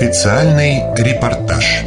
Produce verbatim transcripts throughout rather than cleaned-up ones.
Специальный репортаж.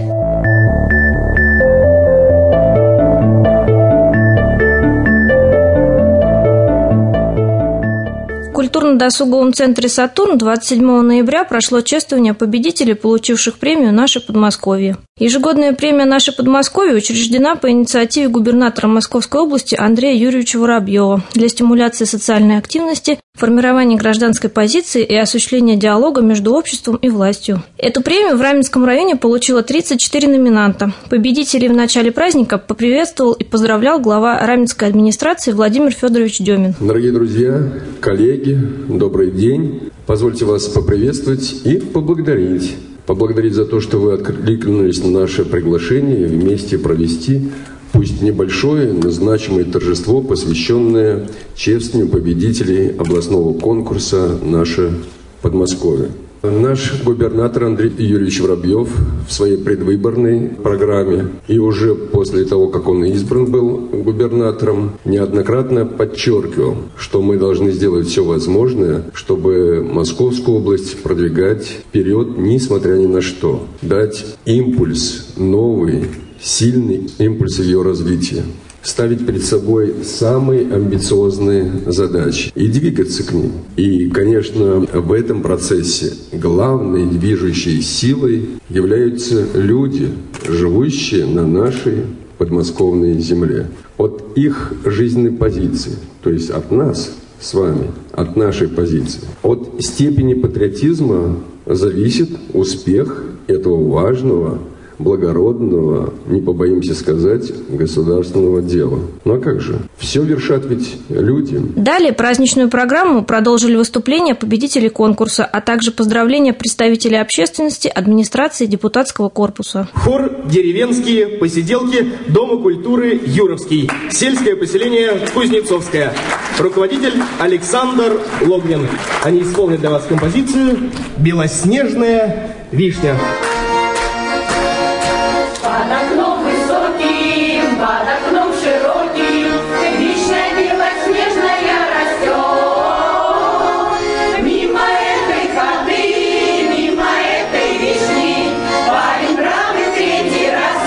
В культурно-досуговом центре «Сатурн» двадцать седьмого ноября прошло чествование победителей, получивших премию «Наше Подмосковье». Ежегодная премия «Наше Подмосковье» учреждена по инициативе губернатора Московской области Андрея Юрьевича Воробьева для стимуляции социальной активности, формирования гражданской позиции и осуществления диалога между обществом и властью. Эту премию в Раменском районе получило тридцать четыре номинанта. Победителей в начале праздника поприветствовал и поздравлял глава Раменской администрации Владимир Федорович Демин. Дорогие друзья, коллеги, добрый день. Позвольте вас поприветствовать и поблагодарить. Поблагодарить за то, что вы откликнулись на наше приглашение и вместе провести, пусть небольшое, но значимое торжество, посвященное чествованию победителей областного конкурса «Наше Подмосковье». Наш губернатор Андрей Юрьевич Воробьев в своей предвыборной программе и уже после того, как он избран был губернатором, неоднократно подчеркивал, что мы должны сделать все возможное, чтобы Московскую область продвигать вперед, несмотря ни на что, дать импульс, новый, сильный импульс в ее развитии. Ставить перед собой самые амбициозные задачи и двигаться к ним. И, конечно, в этом процессе главной движущей силой являются люди, живущие на нашей подмосковной земле. От их жизненной позиции, то есть от нас с вами, от нашей позиции, от степени патриотизма зависит успех этого важного, благородного, не побоимся сказать, государственного дела. Ну а как же? Все вершат ведь люди. Далее праздничную программу продолжили выступления победителей конкурса, а также поздравления представителей общественности, администрации, депутатского корпуса. Хор «Деревенские посиделки» Дома культуры «Юровский». Сельское поселение Кузнецовское. Руководитель Александр Логвин. Они исполнят для вас композицию «Белоснежная вишня». Под окном высоким, под окном широким, вишня белоснежная растет. Мимо этой ходы, мимо этой вишни, парень бравый третий раз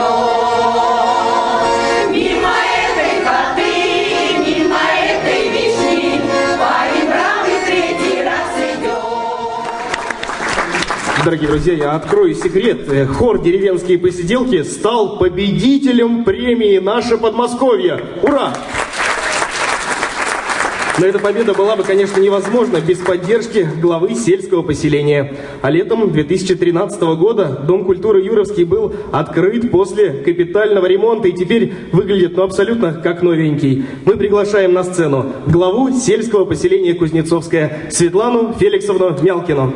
идет. Мимо этой ходы, мимо этой вишни, парень бравый третий раз идет. Дорогие друзья, я открою секрет. Хор «Деревенские посиделки» стал победителем премии «Наше Подмосковье». Ура! Но эта победа была бы, конечно, невозможна без поддержки главы сельского поселения. А летом две тысячи тринадцатого года Дом культуры Юровский был открыт после капитального ремонта и теперь выглядит ну, абсолютно как новенький. Мы приглашаем на сцену главу сельского поселения Кузнецовское Светлану Феликсовну Мялкину.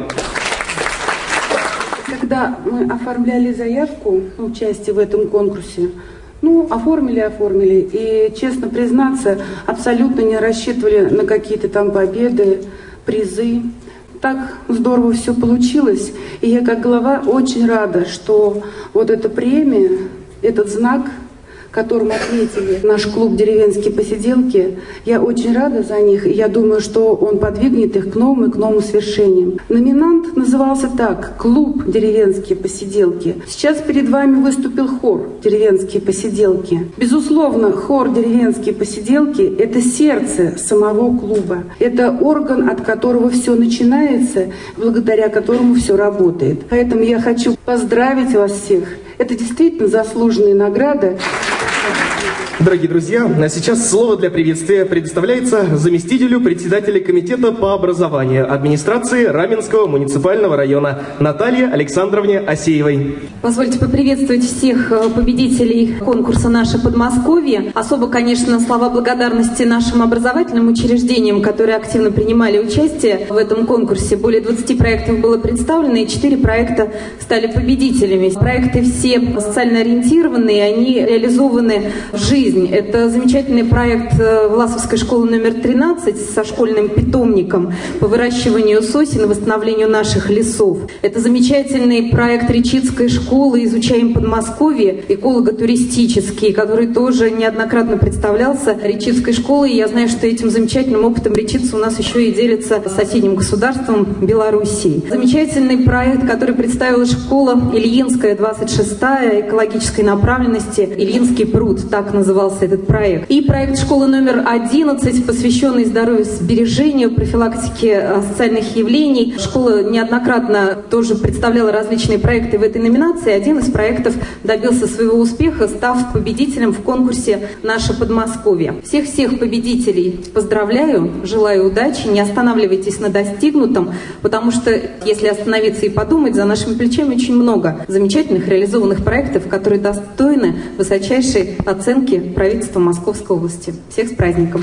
Когда мы оформляли заявку на участие в этом конкурсе, ну, оформили, оформили, и, честно признаться, абсолютно не рассчитывали на какие-то там победы, призы. Так здорово все получилось, и я как глава очень рада, что вот эта премия, этот знак, которым отметили наш клуб «Деревенские посиделки», я очень рада за них, и я думаю, что он подвигнет их к новым и к новым свершениям. Номинант назывался так: «Клуб «Деревенские посиделки». Сейчас перед вами выступил хор «Деревенские посиделки». Безусловно, хор «Деревенские посиделки» — это сердце самого клуба. Это орган, от которого все начинается, благодаря которому все работает. Поэтому я хочу поздравить вас всех. Это действительно заслуженная награда. Дорогие друзья, а сейчас слово для приветствия предоставляется заместителю председателя комитета по образованию администрации Раменского муниципального района Наталье Александровне Асеевой. Позвольте поприветствовать всех победителей конкурса «Наше Подмосковье». Особо, конечно, слова благодарности нашим образовательным учреждениям, которые активно принимали участие в этом конкурсе. Более двадцати проектов было представлено, и четыре проекта стали победителями. Проекты все социально ориентированные, они реализованы жизнь. Это замечательный проект Власовской школы номер тринадцать со школьным питомником по выращиванию сосен и восстановлению наших лесов. Это замечательный проект Речицкой школы «Изучаем Подмосковье», эколого-туристический, который тоже неоднократно представлялся Речицкой школой. И я знаю, что этим замечательным опытом Речица у нас еще и делится с соседним государством Белоруссией. Замечательный проект, который представила школа Ильинская, двадцать шестая, экологической направленности «Ильинский пруд», так назывался этот проект. И проект школы номер одиннадцать, посвященный здоровью, сбережению, профилактике социальных явлений. Школа неоднократно тоже представляла различные проекты в этой номинации. Один из проектов добился своего успеха, став победителем в конкурсе «Наше Подмосковье». Всех-всех победителей поздравляю, желаю удачи, не останавливайтесь на достигнутом, потому что, если остановиться и подумать, за нашими плечами очень много замечательных реализованных проектов, которые достойны высочайшей оценки правительства Московской области. Всех с праздником!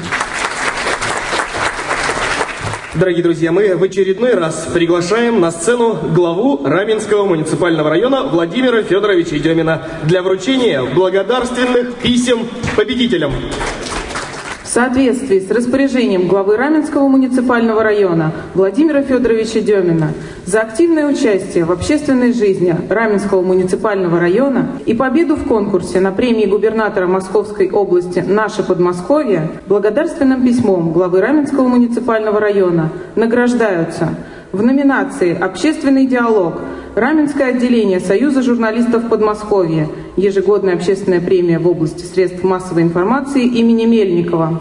Дорогие друзья, мы в очередной раз приглашаем на сцену главу Раменского муниципального района Владимира Федоровича Демина для вручения благодарственных писем победителям. В соответствии с распоряжением главы Раменского муниципального района Владимира Федоровича Демина за активное участие в общественной жизни Раменского муниципального района и победу в конкурсе на премии губернатора Московской области «Наше Подмосковье» благодарственным письмом главы Раменского муниципального района награждаются в номинации «Общественный диалог» Раменское отделение Союза журналистов Подмосковья, ежегодная общественная премия в области средств массовой информации имени Мельникова.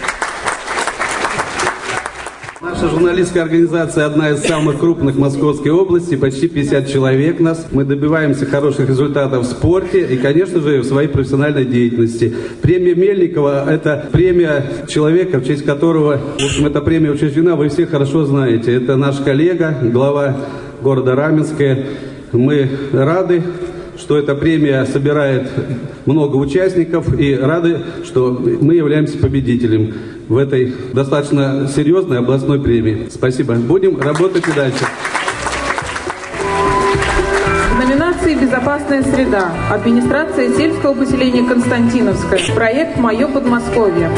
Наша журналистская организация одна из самых крупных в Московской области, почти пятьдесят человек нас. Мы добиваемся хороших результатов в спорте и, конечно же, в своей профессиональной деятельности. Премия Мельникова – это премия человека, в честь которого, в общем, эта премия учреждена, вы все хорошо знаете. Это наш коллега, глава города Раменское. Мы рады, что эта премия собирает много участников, и рады, что мы являемся победителем в этой достаточно серьезной областной премии. Спасибо. Будем работать и дальше. В номинации «Безопасная среда» администрация сельского поселения Константиновское. Проект «Мое Подмосковье».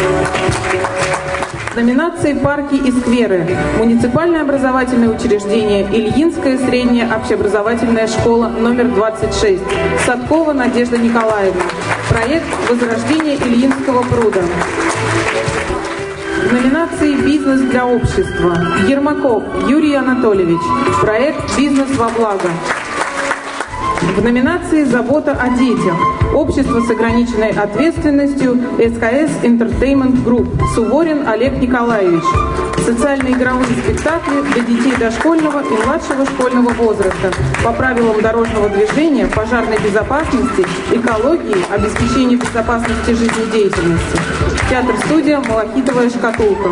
В номинации «Парки и скверы» муниципальное образовательное учреждение Ильинская средняя общеобразовательная школа номер двадцать шесть. Садкова Надежда Николаевна. Проект «Возрождение Ильинского пруда». В номинации «Бизнес для общества» Ермаков Юрий Анатольевич. Проект «Бизнес во благо». В номинации «Забота о детях» Общество с ограниченной ответственностью эс ка эс Entertainment Group Суворин Олег Николаевич. Социальные игровые спектакли для детей дошкольного и младшего школьного возраста по правилам дорожного движения, пожарной безопасности, экологии, обеспечению безопасности жизнедеятельности. Театр-студия «Малахитовая шкатулка».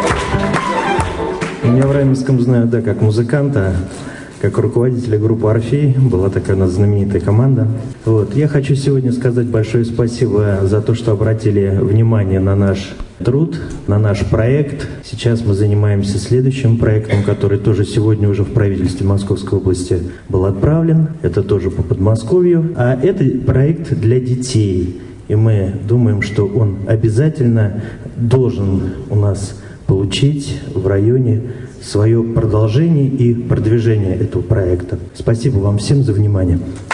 Меня в Раменском знают, да, как музыканта, как руководителя группы «Орфей». Была такая у нас знаменитая команда. Вот. Я хочу сегодня сказать большое спасибо за то, что обратили внимание на наш труд, на наш проект. Сейчас мы занимаемся следующим проектом, который тоже сегодня уже в правительстве Московской области был отправлен. Это тоже по Подмосковью. А это проект для детей. И мы думаем, что он обязательно должен у нас получить в районе свое продолжение и продвижение этого проекта. Спасибо вам всем за внимание.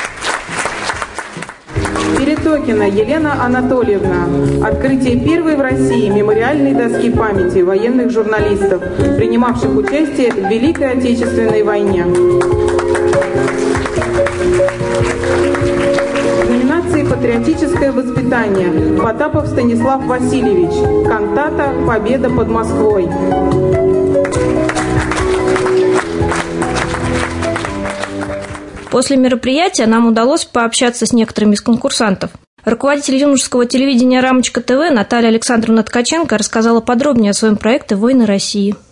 Перетокина Елена Анатольевна. Открытие первой в России мемориальной доски памяти военных журналистов, принимавших участие в Великой Отечественной войне. В номинации «Патриотическое воспитание» Потапов Станислав Васильевич. Кантата «Победа под Москвой». После мероприятия нам удалось пообщаться с некоторыми из конкурсантов. Руководитель юношеского телевидения «Рамочка ТВ» Наталья Александровна Ткаченко рассказала подробнее о своем проекте «Войны России».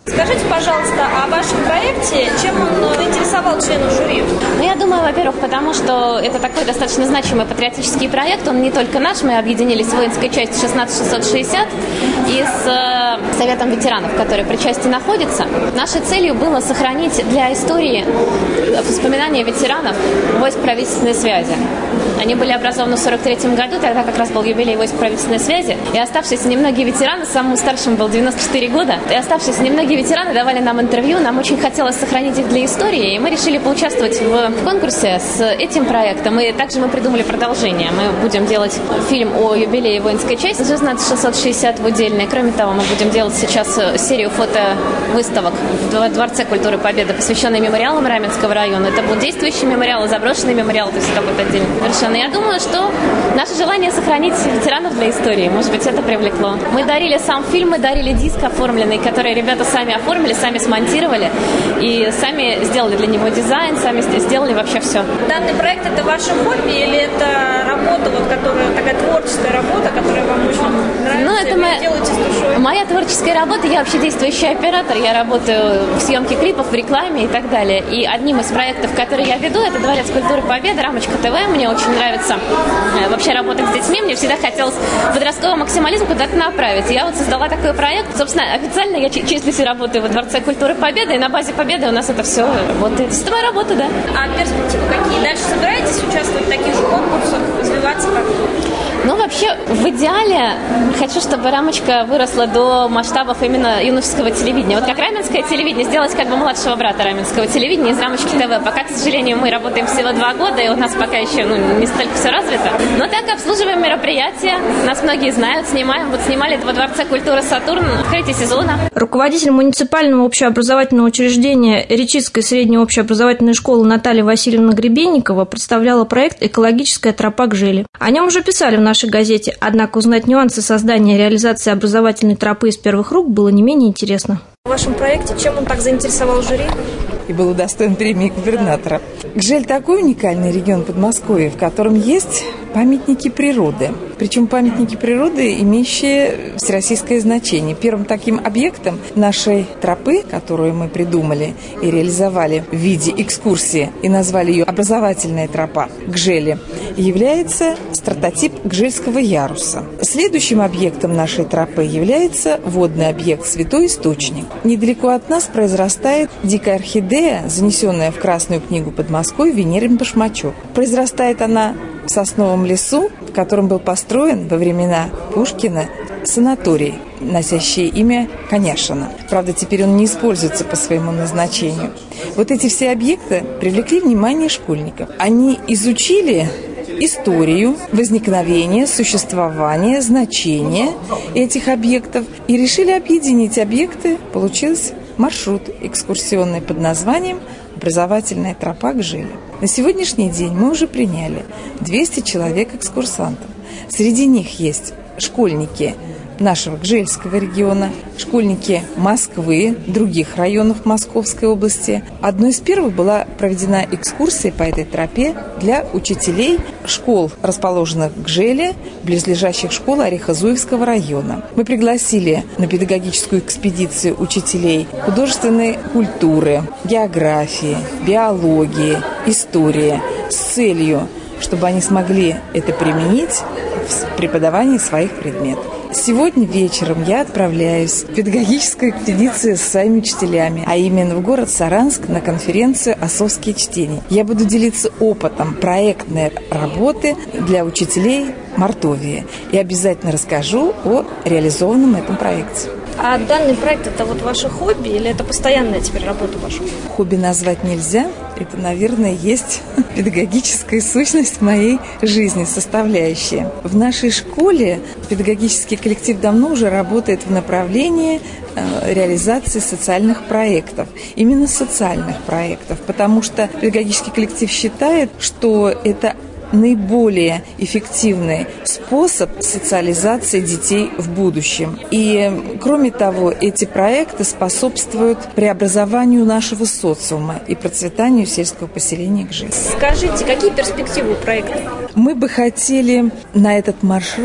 Скажите, пожалуйста, о вашем проекте, чем он заинтересовал членов жюри? Ну, я думаю, во-первых, потому что это такой достаточно значимый патриотический проект. Он не только наш, мы объединились с воинской частью шестнадцать шестьсот шестьдесят и с э, Советом ветеранов, который при части находится. Нашей целью было сохранить для истории воспоминания ветеранов войск правительственной связи. Они были образованы в сорок третьем году, тогда как раз был юбилей войск правительственной связи. И оставшиеся немногие ветераны, самому старшему был девяносто четыре года, и оставшиеся немногие ветераны давали нам интервью. Нам очень хотелось сохранить их для истории, и мы решили поучаствовать в конкурсе с этим проектом. И также мы придумали продолжение. Мы будем делать фильм о юбилее воинской части шестнадцать шестьсот шестьдесят в Удельной. Кроме того, мы будем делать сейчас серию фотовыставок в Дворце культуры Победы, посвященной мемориалам Раменского района. Это будут действующие мемориалы, заброшенные мемориалы, то есть это будет отдельно. Совершенно. Я думаю, что наше желание сохранить ветеранов для истории, может быть, это привлекло. Мы дарили сам фильм, мы дарили диск оформленный, который ребята сами оформили, сами смонтировали и сами сделали для него дизайн, сами сделали вообще все. Данный проект — это ваше хобби или это работа, вот, которая такая творческая работа, которая вам очень нравится? Ну, это моя, делаете с душой? Моя творческая работа. Я вообще действующий оператор. Я работаю в съемке клипов, в рекламе и так далее. И одним из проектов, который я веду, это Дворец культуры Победы, Рамочка ТВ. Мне очень нравится вообще работать с детьми. Мне всегда хотелось подростковый максимализм куда-то направить. Я вот создала такой проект. Собственно, официально я числюсь и работаю во Дворце культуры Победы, и на базе Победы у нас это все работает. Это моя работа, да. А перспективы какие? Дальше собираетесь участвовать в таких же конкурсах, развиваться как-то? Ну, вообще, в идеале хочу, чтобы Рамочка выросла до масштабов именно юношеского телевидения. Вот как Раменское телевидение, сделать как бы младшего брата Раменского телевидения из Рамочки ТВ. Пока, к сожалению, мы работаем всего два года, и у нас пока еще ну, не столько все развито. Но так обслуживаем мероприятия, нас многие знают, снимаем. Вот снимали во Дворце культуры «Сатурн» открытие сезона. Руководитель муниципального общеобразовательного учреждения Речицкой средней общеобразовательной школы Наталья Васильевна Гребенникова представляла проект «Экологическая тропа к Желе». О нем уже писали в нашей газете, однако узнать нюансы создания и реализации образовательной тропы из первых рук было не менее интересно. В вашем проекте чем он так заинтересовал жюри? И был удостоен премии губернатора. Гжель такой уникальный регион Подмосковья, в котором есть памятники природы. Причем памятники природы, имеющие всероссийское значение. Первым таким объектом нашей тропы, которую мы придумали и реализовали в виде экскурсии и назвали ее «Образовательная тропа Гжели», является стратотип Гжельского яруса. Следующим объектом нашей тропы является водный объект «Святой источник». Недалеко от нас произрастает дикая орхидея, занесенная в Красную книгу Подмосковья Венерин башмачок. Произрастает она в сосновом лесу, в котором был построен во времена Пушкина санаторий, носящий имя Коняшина. Правда, теперь он не используется по своему назначению. Вот эти все объекты привлекли внимание школьников. Они изучили историю возникновения, существования, значения этих объектов и решили объединить объекты. Получился маршрут экскурсионный под названием «Образовательная тропа к Желе». На сегодняшний день мы уже приняли двести человек экскурсантов. Среди них есть школьники нашего Гжельского региона, школьники Москвы, других районов Московской области. Одной из первых была проведена экскурсия по этой тропе для учителей школ, расположенных в Гжеле, близлежащих школ Орехозуевского района. Мы пригласили на педагогическую экспедицию учителей художественной культуры, географии, биологии, истории с целью, чтобы они смогли это применить в преподавании своих предметов. Сегодня вечером я отправляюсь в педагогическую экспедицию с своими учителями, а именно в город Саранск на конференцию «Осовские чтения». Я буду делиться опытом проектной работы для учителей Мордовии и обязательно расскажу о реализованном этом проекте. А данный проект — это вот ваше хобби или это постоянная теперь работа ваша? Хобби назвать нельзя. Это, наверное, есть педагогическая сущность моей жизни, составляющая. В нашей школе педагогический коллектив давно уже работает в направлении э, реализации социальных проектов. Именно социальных проектов, потому что педагогический коллектив считает, что это наиболее эффективный способ социализации детей в будущем. И, кроме того, эти проекты способствуют преобразованию нашего социума и процветанию сельского поселения Гжель. Скажите, какие перспективы у проекта? Мы бы хотели на этот маршрут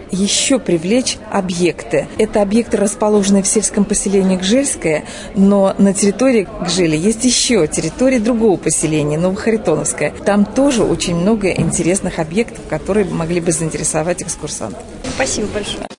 еще привлечь объекты. Это объекты, расположенные в сельском поселении Гжельское, но на территории Гжели есть еще территория другого поселения, Новохаритоновская. Там тоже очень много интересных объектов, которые могли бы заинтересовать экскурсантов. Спасибо большое.